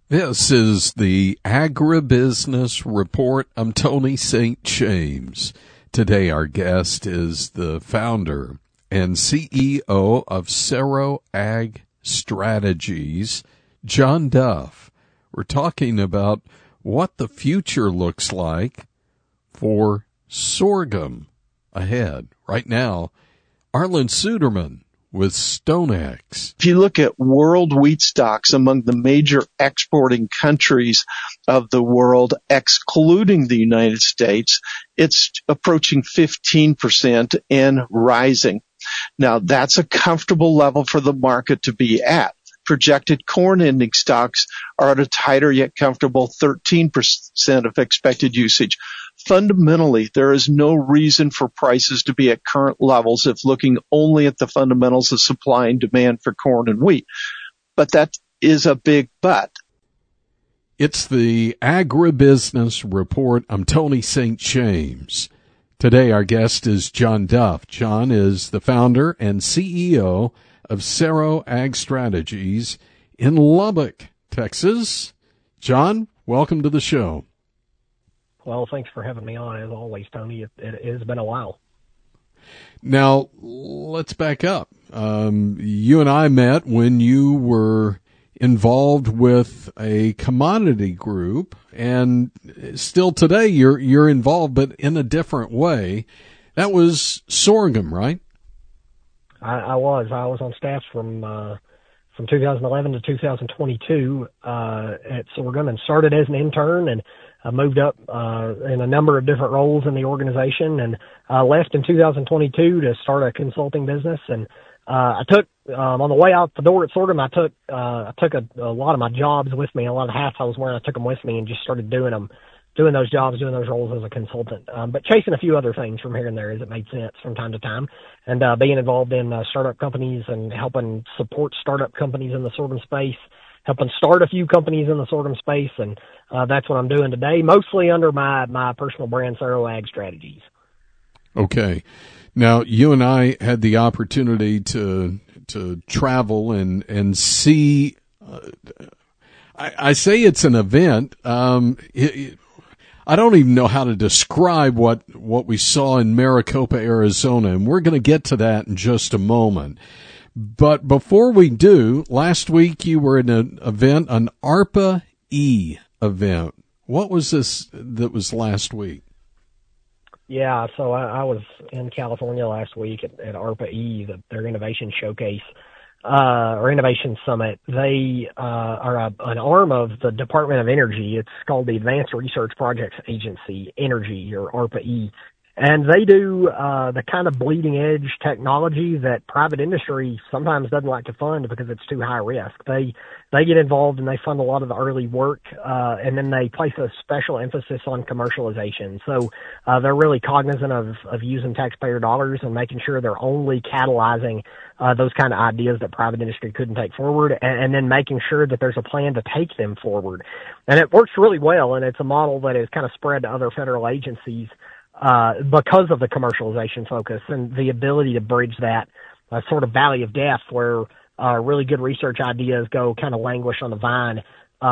This is the Agribusiness Report. I'm Tony St. James. Today our guest is the founder and CEO of Sero Ag Strategies, John Duff. We're talking about what the future looks like for sorghum ahead. Right now, Arlan Suderman with StoneX. If you look at world wheat stocks among the major exporting countries of the world, excluding the United States, it's approaching 15% and rising. Now, that's a comfortable level for the market to be at. Projected corn ending stocks are at a tighter yet comfortable 13% of expected usage. Fundamentally, there is no reason for prices to be at current levels if looking only at the fundamentals of supply and demand for corn and wheat. But that is a big but. It's the Agribusiness Report. I'm Tony St. James. Today our guest is John Duff. John is the founder and CEO of Sero Ag Strategies in Lubbock, Texas. John, welcome to the show. Well, thanks for having me on. As always, Tony, it has been a while. Now, let's back up. You and I met when you were involved with a commodity group, and still today you're involved, but in a different way. That was sorghum, right? I was on staff from 2011 to 2022 at sorghum, and started as an intern, and I moved up in a number of different roles in the organization, and left in 2022 to start a consulting business. And I took on the way out the door at sorghum, I took a lot of my jobs with me. A lot of the hats I was wearing, I took them with me and just started doing those jobs, doing those roles as a consultant, but chasing a few other things from here and there as it made sense from time to time, and being involved in startup companies and helping support startup companies in the sorghum space, helping start a few companies in the sorghum space, and that's what I'm doing today, mostly under my personal brand, Sero Ag Strategies. Okay. Now, you and I had the opportunity to travel and see, I say it's an event. I don't even know how to describe what we saw in Maricopa, Arizona, and we're going to get to that in just a moment. But before we do, last week you were in an event, an ARPA-E event. What was this that was last week? Yeah, so I was in California last week at ARPA-E, their innovation showcase. Or Innovation Summit. They are an arm of the Department of Energy. It's called the Advanced Research Projects Agency, Energy, or ARPA-E. And they do the kind of bleeding edge technology that private industry sometimes doesn't like to fund because it's too high risk. They get involved and they fund a lot of the early work, and then they place a special emphasis on commercialization. So they're really cognizant of using taxpayer dollars and making sure they're only catalyzing those kind of ideas that private industry couldn't take forward, and then making sure that there's a plan to take them forward. And it works really well, and it's a model that is kind of spread to other federal agencies because of the commercialization focus and the ability to bridge that sort of valley of death where really good research ideas go kind of languish on the vine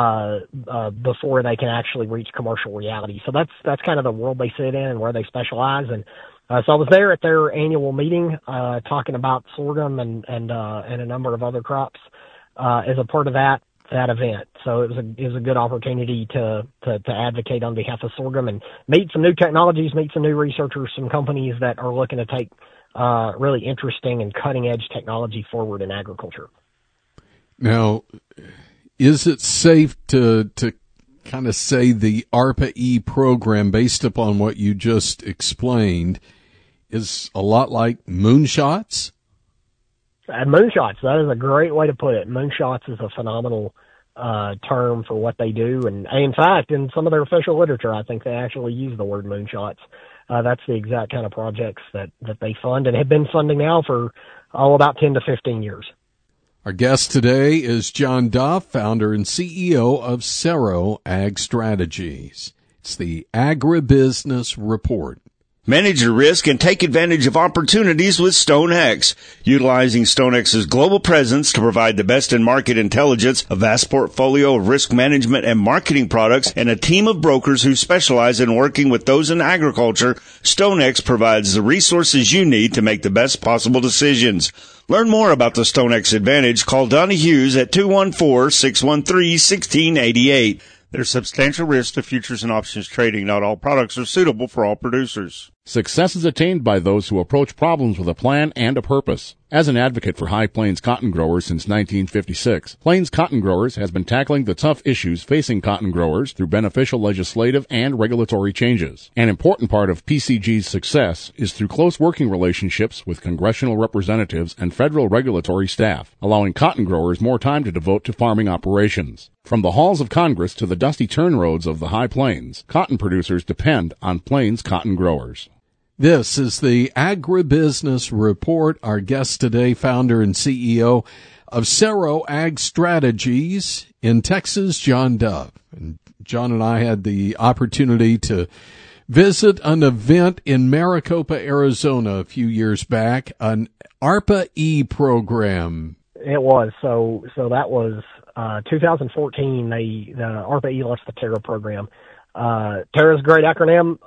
before they can actually reach commercial reality. So that's kind of the world they sit in and where they specialize. And so I was there at their annual meeting talking about sorghum and a number of other crops as a part of that event. So it was a good opportunity to advocate on behalf of sorghum and meet some new technologies, meet some new researchers, some companies that are looking to take really interesting and cutting edge technology forward in agriculture. Now, is it safe to kind of say the ARPA-E program, based upon what you just explained, is a lot like moonshots? Moonshots, that is a great way to put it. Moonshots is a phenomenal term for what they do. And in fact, in some of their official literature, I think they actually use the word moonshots. That's the exact kind of projects that they fund and have been funding now for about 10 to 15 years. Our guest today is John Duff, founder and CEO of Sero Ag Strategies. It's the Agribusiness Report. Manage your risk and take advantage of opportunities with StoneX. Utilizing StoneX's global presence to provide the best in market intelligence, a vast portfolio of risk management and marketing products, and a team of brokers who specialize in working with those in agriculture, StoneX provides the resources you need to make the best possible decisions. Learn more about the StoneX Advantage. Call Donnie Hughes at 214-613-1688. There's substantial risk to futures and options trading. Not all products are suitable for all producers. Success is attained by those who approach problems with a plan and a purpose. As an advocate for High Plains cotton growers since 1956, Plains Cotton Growers has been tackling the tough issues facing cotton growers through beneficial legislative and regulatory changes. An important part of PCG's success is through close working relationships with congressional representatives and federal regulatory staff, allowing cotton growers more time to devote to farming operations. From the halls of Congress to the dusty turn roads of the High Plains, cotton producers depend on Plains Cotton Growers. This is the Agribusiness Report. Our guest today, founder and CEO of Cerro Ag Strategies in Texas, John Dove. And John and I had the opportunity to visit an event in Maricopa, Arizona a few years back, an ARPA-E program. It was. So that was 2014. The ARPA-E launched the Terra program. Terra is a great acronym.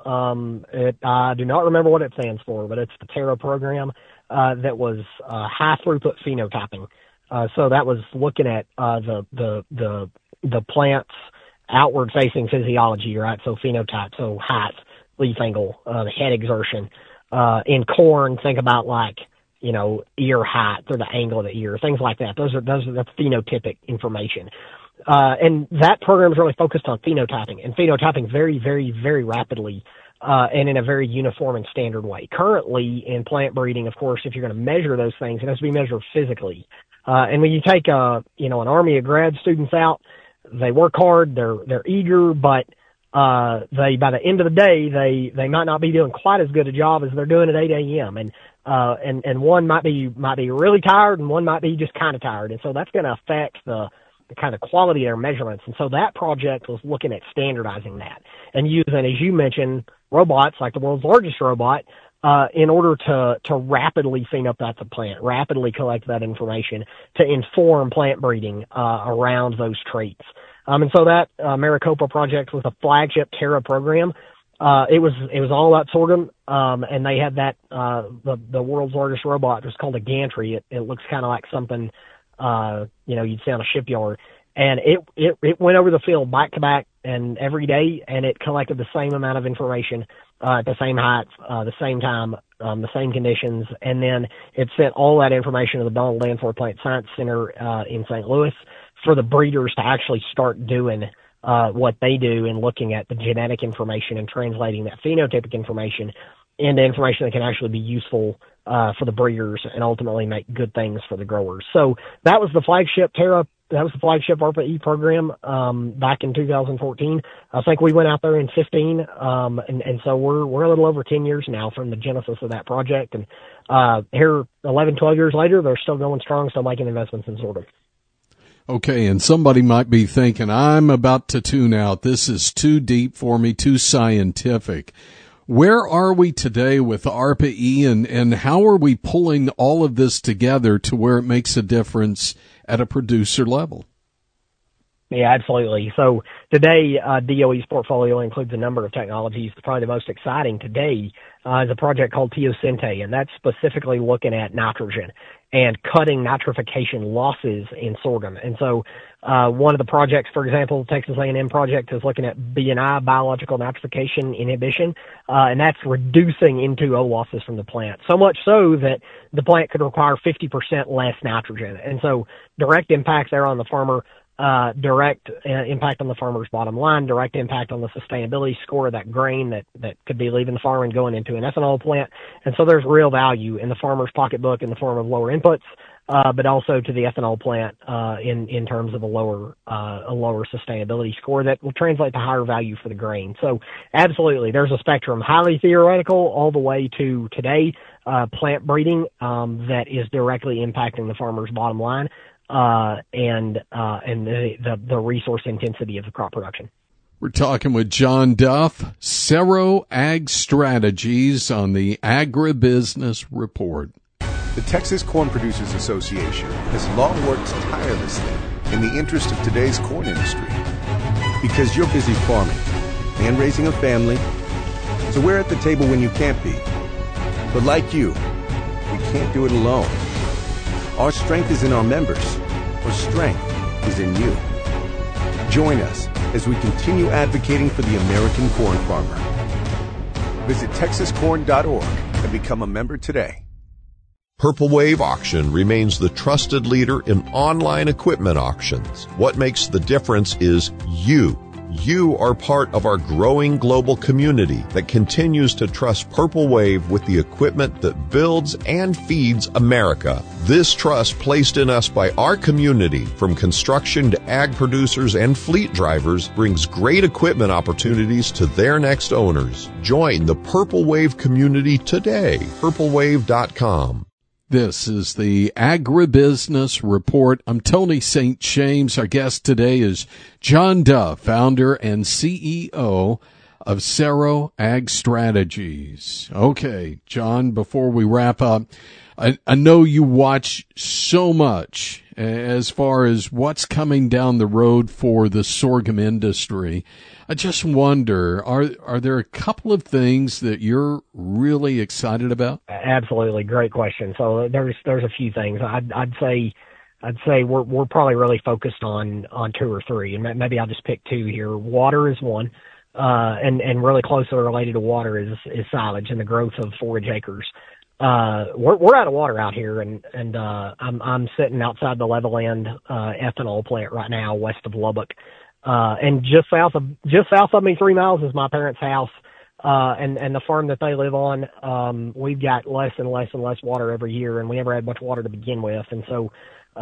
I do not remember what it stands for, but it's the Terra program that was high throughput phenotyping. So that was looking at the plant's outward facing physiology, right? So phenotype, so height, leaf angle, the head exertion. In corn, think about ear height or the angle of the ear, things like that. That's phenotypic information. And that program is really focused on phenotyping very, very, very rapidly, and in a very uniform and standard way. Currently in plant breeding, of course, if you're going to measure those things, it has to be measured physically. And when you take an army of grad students out, they work hard, they're eager, but by the end of the day, they might not be doing quite as good a job as they're doing at 8 a.m. And one might be really tired and one might be just kind of tired. And so that's going to affect the kind of quality of their measurements. And so that project was looking at standardizing that and using, as you mentioned, robots like the world's largest robot, in order to rapidly phenotype the plant, rapidly collect that information to inform plant breeding, around those traits. And so that, Maricopa project was a flagship Terra program. It was all about sorghum. And they had that, the world's largest robot. It was called a gantry. It looks kind of like something, you'd see on a shipyard, and it went over the field back to back and every day, and it collected the same amount of information, at the same height, the same time, the same conditions, and then it sent all that information to the Donald Danforth Plant Science Center, in St. Louis for the breeders to actually start doing, what they do in looking at the genetic information and translating that phenotypic information into information that can actually be useful, for the breeders and ultimately make good things for the growers. So that was the flagship ARPA-E program, back in 2014. I think we went out there in 15. And so we're a little over 10 years now from the genesis of that project. And, here 11, 12 years later, they're still going strong, still making investments in sorghum. Okay, and somebody might be thinking, I'm about to tune out. This is too deep for me, too scientific. Where are we today with ARPA-E, and how are we pulling all of this together to where it makes a difference at a producer level? Yeah, absolutely. So today, DOE's portfolio includes a number of technologies. Probably the most exciting today is a project called Teosinte, and that's specifically looking at nitrogen and cutting nitrification losses in sorghum. And so one of the projects, for example, Texas A&M project, is looking at BNI, biological nitrification inhibition, and that's reducing N2O losses from the plant, so much so that the plant could require 50% less nitrogen. And so direct impact there on the farmer, direct impact on the farmer's bottom line, direct impact on the sustainability score of that grain that could be leaving the farm and going into an ethanol plant. And so there's real value in the farmer's pocketbook in the form of lower inputs, but also to the ethanol plant, in terms of a lower sustainability score that will translate to higher value for the grain. So absolutely, there's a spectrum, highly theoretical all the way to today, plant breeding, that is directly impacting the farmer's bottom line. And the resource intensity of the crop production. We're talking with John Duff, Cerro Ag Strategies on the Agribusiness Report. The Texas Corn Producers Association has long worked tirelessly in the interest of today's corn industry. Because you're busy farming and raising a family, so we're at the table when you can't be. But like you, we can't do it alone. Our strength is in our members. Our strength is in you. Join us as we continue advocating for the American corn farmer. Visit texascorn.org and become a member today. Purple Wave Auction remains the trusted leader in online equipment auctions. What makes the difference is you. You are part of our growing global community that continues to trust Purple Wave with the equipment that builds and feeds America. This trust placed in us by our community, from construction to ag producers and fleet drivers, brings great equipment opportunities to their next owners. Join the Purple Wave community today. purplewave.com. This is the Agribusiness Report. I'm Tony St. James. Our guest today is John Duff, founder and CEO of Cerro Ag Strategies. Okay, John, before we wrap up, I know you watch so much as far as what's coming down the road for the sorghum industry. I just wonder, are there a couple of things that you're really excited about? Absolutely, great question. So there's a few things. I'd say we're probably really focused on two or three, and maybe I'll just pick two here. Water is one, and really closely related to water is silage and the growth of forage acres. We're out of water out here, and I'm sitting outside the Levelland ethanol plant right now, west of Lubbock. And just south of me, 3 miles, is my parents' house. And the farm that they live on, we've got less and less and less water every year, and we never had much water to begin with. And so,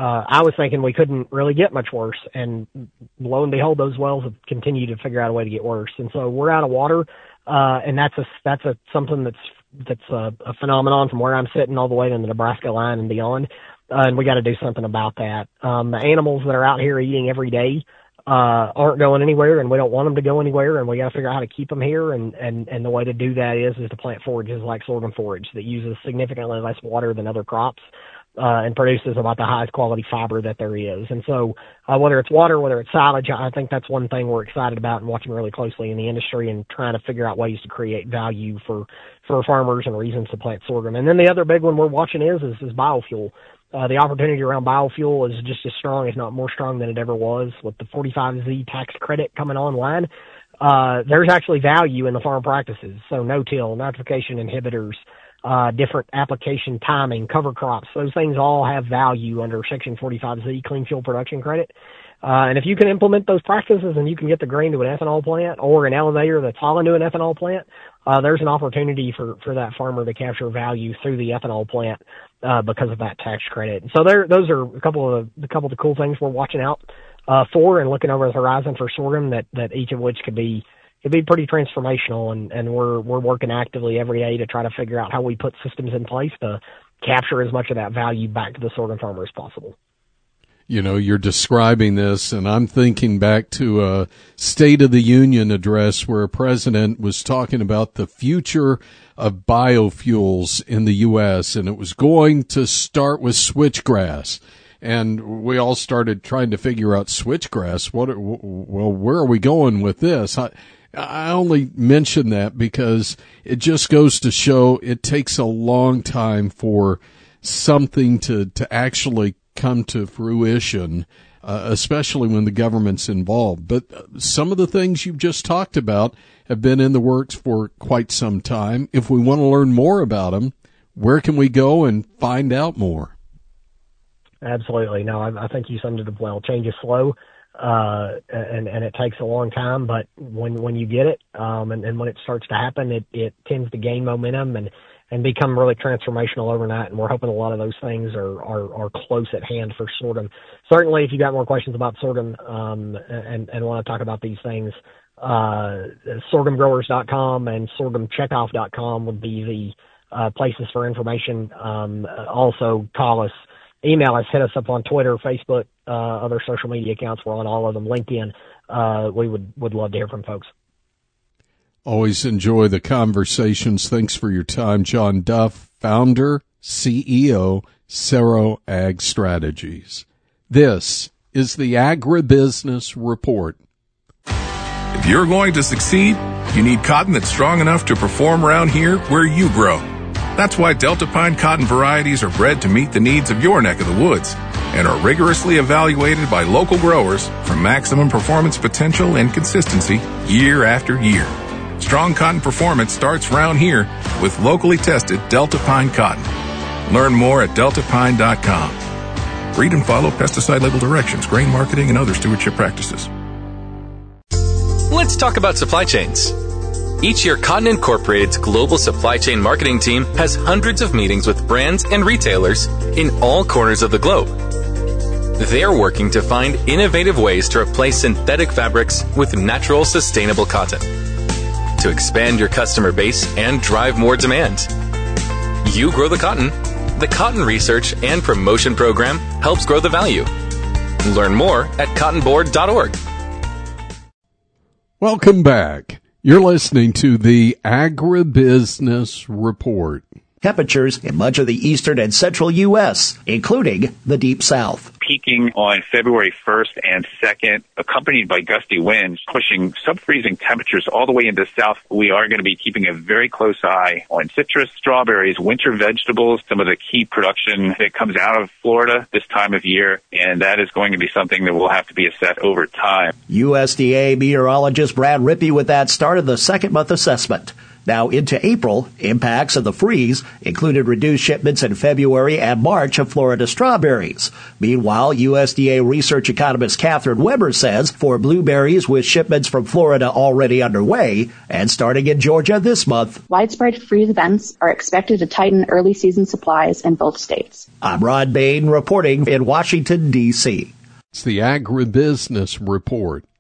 I was thinking we couldn't really get much worse. And lo and behold, those wells have continued to figure out a way to get worse. And so we're out of water. And that's something that's a phenomenon from where I'm sitting all the way to the Nebraska line and beyond. And we got to do something about that. The animals that are out here eating every day, aren't going anywhere, and we don't want them to go anywhere, and we got to figure out how to keep them here. And the way to do that is to plant forages like sorghum forage that uses significantly less water than other crops, and produces about the highest quality fiber that there is. And so, whether it's water, whether it's silage, I think that's one thing we're excited about and watching really closely in the industry and trying to figure out ways to create value for farmers and reasons to plant sorghum. And then the other big one we're watching is biofuel. The opportunity around biofuel is just as strong, if not more strong than it ever was. With the 45Z tax credit coming online, there's actually value in the farm practices. So no-till, nitrification inhibitors, different application timing, cover crops, those things all have value under Section 45Z clean fuel production credit. And if you can implement those practices and you can get the grain to an ethanol plant or an elevator that's hauling to an ethanol plant, there's an opportunity for that farmer to capture value through the ethanol plant because of that tax credit. So those are a couple of the cool things we're watching out for and looking over the horizon for sorghum that each of which could be pretty transformational, and we're working actively every day to try to figure out how we put systems in place to capture as much of that value back to the sorghum farmer as possible. You know, you're describing this, and I'm thinking back to a State of the Union address where a president was talking about the future of biofuels in the U.S., and it was going to start with switchgrass. And we all started trying to figure out switchgrass. Where are we going with this? I only mention that because it just goes to show it takes a long time for something to actually come to fruition, especially when the government's involved. But some of the things you've just talked about have been in the works for quite some time. If we want to learn more about them, where can we go and find out more? Absolutely. No, I think you summed it up well. Change is slow, and it takes a long time, but when you get it, and when it starts to happen, it tends to gain momentum and become really transformational overnight. And we're hoping a lot of those things are close at hand for sorghum. Certainly, if you got more questions about sorghum, and want to talk about these things, sorghumgrowers.com and sorghumcheckoff.com would be the places for information. Also call us, email us, hit us up on Twitter, Facebook, other social media accounts. We're on all of them, LinkedIn. we would love to hear from folks. Always enjoy the conversations. Thanks for your time, John Duff, founder, CEO, Cerro Ag Strategies. This is the Agribusiness Report. If you're going to succeed, you need cotton that's strong enough to perform around here where you grow. That's why Delta Pine cotton varieties are bred to meet the needs of your neck of the woods and are rigorously evaluated by local growers for maximum performance potential and consistency year after year. Strong cotton performance starts around here with locally tested Delta Pine cotton. Learn more at deltapine.com. Read and follow pesticide label directions, grain marketing, and other stewardship practices. Let's talk about supply chains. Each year, Cotton Incorporated's global supply chain marketing team has hundreds of meetings with brands and retailers in all corners of the globe. They're working to find innovative ways to replace synthetic fabrics with natural, sustainable cotton, to expand your customer base and drive more demand. You grow the cotton. The Cotton Research and Promotion Program helps grow the value. Learn more at cottonboard.org. Welcome back. You're listening to the Agribusiness Report. Temperatures in much of the eastern and central U.S., including the Deep South. Peaking on February 1st and 2nd, accompanied by gusty winds, pushing sub-freezing temperatures all the way into the south. We are going to be keeping a very close eye on citrus, strawberries, winter vegetables, some of the key production that comes out of Florida this time of year, and that is going to be something that will have to be assessed over time. USDA meteorologist Brad Rippey with that start of the second-month assessment. Now into April, impacts of the freeze included reduced shipments in February and March of Florida strawberries. Meanwhile, USDA research economist Catherine Weber says for blueberries with shipments from Florida already underway and starting in Georgia this month. Widespread freeze events are expected to tighten early season supplies in both states. I'm Rod Bain reporting in Washington, D.C. It's the Agribusiness Report.